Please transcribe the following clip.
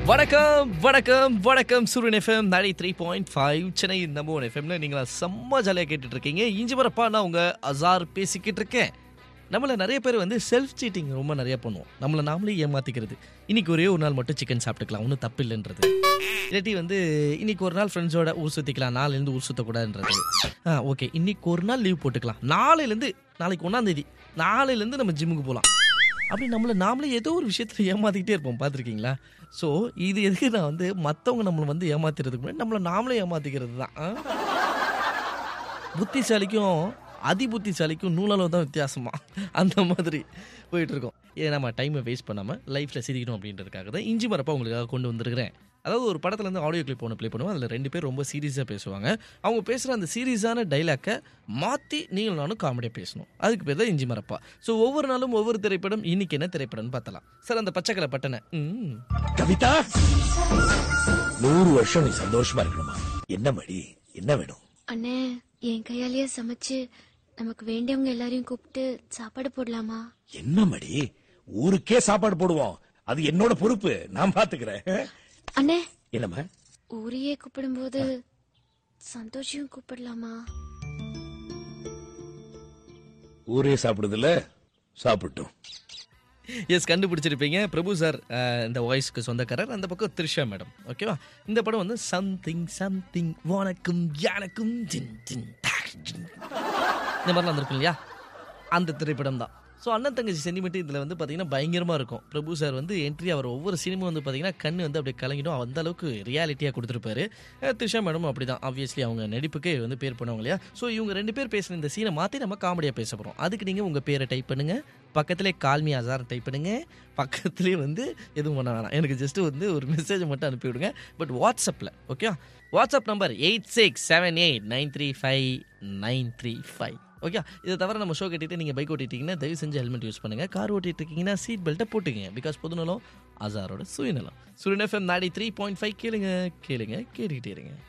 வணக்கம் வணக்கம் வணக்கம் சூரியன் எஃப்எம் 93.5 சென்னை நம்ம எஃப்எம்ல நீங்களா செம்ம ஜாலியாக கேட்டுட்டு இருக்கீங்க. இஞ்சி வரப்பா நான் உங்க அசார் பேசிக்கிட்டு இருக்கேன். நம்மள நிறைய பேர் வந்து செல்ஃப் சீட்டிங் ரொம்ப நிறைய பண்ணுவோம். நம்மளை நாமளே ஏமாத்திக்கிறது. இன்னைக்கு ஒரே ஒரு நாள் மட்டும் சிக்கன் சாப்பிட்டுக்கலாம், ஒன்றும் தப்பு இல்லைன்றது. இல்லாட்டி வந்து இன்னைக்கு ஒரு நாள் ஃப்ரெண்ட்ஸோட ஊர் சுற்றிக்கலாம், நாளையிலேருந்து ஊர் சுற்றக்கூடாதுன்றது. ஓகே, இன்னைக்கு ஒரு நாள் லீவ் போட்டுக்கலாம், நாளைக்கு 1ஆம் தேதி நாளையிலேருந்து நம்ம ஜிம்முக்கு போகலாம். அப்படி நம்மளை நாமளே ஏதோ ஒரு விஷயத்தில் ஏமாத்திக்கிட்டே இருப்போம், பார்த்துருக்கீங்களா? ஸோ இது எதுக்கு நான் வந்து மற்றவங்க நம்மளை வந்து ஏமாத்துறதுக்கு முன்னாடி நம்மளை நாமளே ஏமாத்திக்கிறது தான். புத்திசாலிக்கும் அதிபுத்திசாலிக்கும் நூலாலும் தான் வித்தியாசமா அந்த மாதிரி போயிட்டுருக்கோம். ஏன் நம்ம டைமை வேஸ்ட் பண்ணாமல் லைஃப்பில் சிரிக்கணும் அப்படின்றதுக்காக தான் இஞ்சி மரப்பா உங்களுக்காக கொண்டு வந்திருக்கிறேன். அதாவது ஒரு படத்துலேருந்து ஆடியோ கிளிப் ஒன்று ப்ளே பண்ணுவோம். அதில் 2 பேர் ரொம்ப சீரியஸாக பேசுவாங்க. அவங்க பேசுகிற அந்த சீரியஸான டைலாக்கை மாற்றி நீங்களும் நானும் காமெடியாக பேசணும். அதுக்கு பேர் தான் இஞ்சி மரப்பா. ஸோ ஒவ்வொரு நாளும் ஒவ்வொரு திரைப்படம். இன்னைக்கு என்ன திரைப்படம்னு பார்த்தலாம். சார், அந்த பச்சைக்கலை பட்டனை கவிதா, 100 வருஷம் நீ சந்தோஷமா இருக்கணுமா? என்ன மடி, என்ன வேணும்? அண்ணே, என் கையாலேயே சமைச்சு நமக்கு வேண்டியவங்க எல்லாரையும் கூப்பிட்டு சாப்பாடு போடலாமா? என்ன மடி, ஊருக்கே சாப்பாடு போடுவோம். அது என்னோட பொறுப்பு, நான் பாத்துக்கிறேன். அண்ணே, என்னம்மா? ஊரையே கூப்பிடும்போது சந்தோஷம் கூப்பிடலாமா? ஊரே சாப்பிடுதுல, சாப்பிட்டோம். எஸ், கண்டுபிடிச்சிருப்பீங்க. பிரபு சார் இந்த வாய்ஸ்க்கு சொந்தக்காரர். அந்த பக்கம் த்ரிஷா மேடம். ஓகேவா? இந்த படம் வந்து சம்திங் வணக்கம் எனக்கும் இந்த மாதிரிலாம் வந்திருக்கும் இல்லையா? அந்த திரைப்படம் தான். ஸோ அண்ணன் தங்கச்சி சென்டிமெண்ட் இதில் வந்து பார்த்தீங்கன்னா பயங்கரமாக இருக்கும். பிரபு சார் வந்து என்ட்ரி, அவர் ஒவ்வொரு சினிமா வந்து பார்த்தீங்கன்னா கண்ணு வந்து அப்படியே கலங்கிடும். அந்த அளவுக்கு ரியாலிட்டியாக கொடுத்துருப்பாரு. த்ரிஷா மேடம் அப்படி தான். ஆப்வியஸ்லி அவங்க நடிப்புக்கே வந்து பேர் பண்ணுவாங்க இல்லையா? ஸோ இவங்க 2 பேர் பேசுகிற இந்த சீனை மாற்றி நம்ம காமெடியாக பேச போகிறோம். அதுக்கு நீங்கள் உங்கள் பேரை டைப் பண்ணுங்கள், பக்கத்திலே கால்மி அசார் டைப் பண்ணுங்கள், பக்கத்துலேயே வந்து எதுவும் பண்ண வேணாம், எனக்கு ஜஸ்ட்டு வந்து ஒரு மெசேஜ் மட்டும் அனுப்பிவிடுங்க. பட் வாட்ஸ்அப்பில், ஓகே? WhatsApp number 8678935935. ஓகே, இதை தவிர நம்ம ஷோ கேட்டுட்டு நீங்கள் பைக் ஓட்டிட்டீங்கன்னா தயவு செஞ்சு ஹெல்மெட் யூஸ் பண்ணுங்கள். கார் ஓட்டிட்டு இருக்கீங்கன்னா சீட் பெல்ட்டை போட்டுக்கங்க. பிகாஸ் பொதுநலம் அசாரோட சுயநலம். சூரியன் எஃப்எம் 93.5 கேளுங்க கேட்டுக்கிட்டே இருங்க.